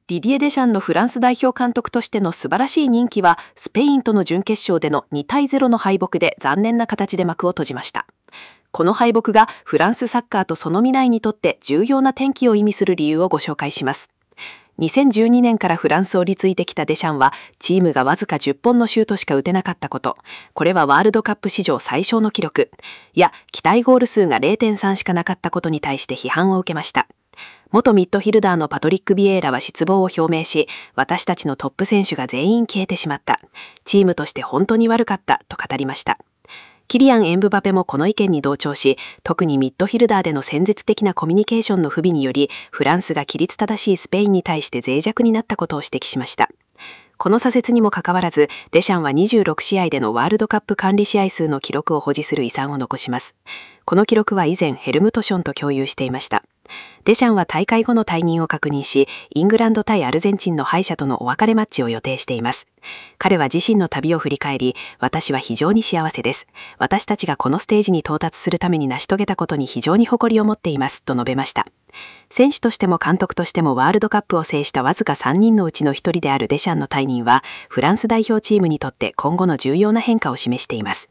ディディエ・デシャンのフランス代表監督としての素晴らしい任期は、スペインとの準決勝での2対0の敗北で残念な形で幕を閉じました。この敗北がフランスサッカーとその未来にとって重要な転機を意味する理由をご紹介します。2012年からフランスを率いてきたデシャンは、チームがわずか10本のシュートしか打てなかったこと、これはワールドカップ史上最小の記録、や期待ゴール数が 0.3 しかなかったことに対して批判を受けました。元ミッドフィルダーのパトリック・ビエーラは失望を表明し、私たちのトップ選手が全員消えてしまった。チームとして本当に悪かったと語りました。キリアン・エンブバペもこの意見に同調し、特にミッドフィルダーでの戦術的なコミュニケーションの不備により、フランスが規律正しいスペインに対して脆弱になったことを指摘しました。この左折にもかかわらず、デシャンは26試合でのワールドカップ管理試合数の記録を保持する遺産を残します。この記録は以前ヘルムト・ションと共有していました。デシャンは大会後の退任を確認し、イングランド対アルゼンチンの敗者とのお別れマッチを予定しています。彼は自身の旅を振り返り、私は非常に幸せです。私たちがこのステージに到達するために成し遂げたことに非常に誇りを持っていますと述べました。選手としても監督としてもワールドカップを制したわずか3人のうちの1人であるデシャンの退任は、フランス代表チームにとって今後の重要な変化を示しています。